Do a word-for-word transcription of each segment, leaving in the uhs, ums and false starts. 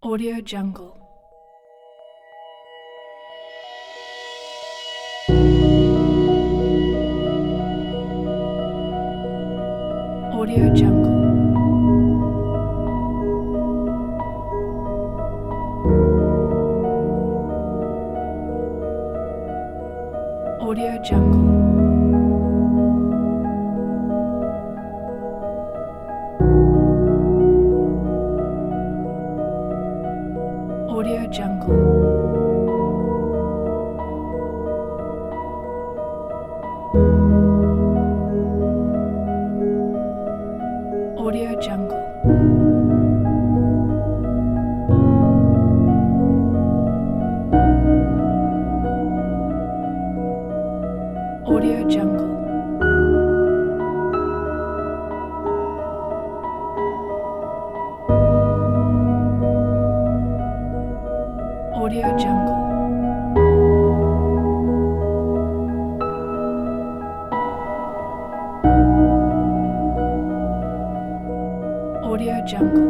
Audio Jungle. Audio Jungle. Audio Jungle. Audio Jungle. Audio Jungle. Audio Jungle. Audio Jungle. Audio Jungle.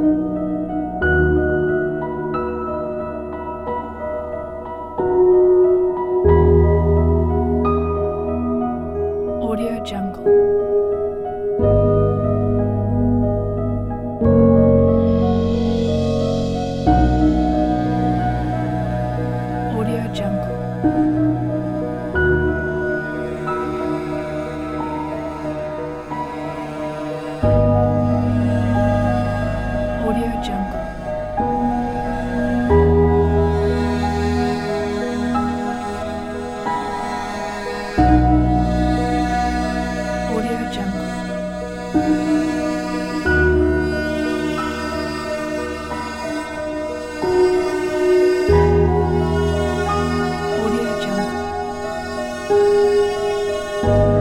Audio Jungle. Audio Jungle. Audio Jungle. Audio Jungle. Audio Jungle.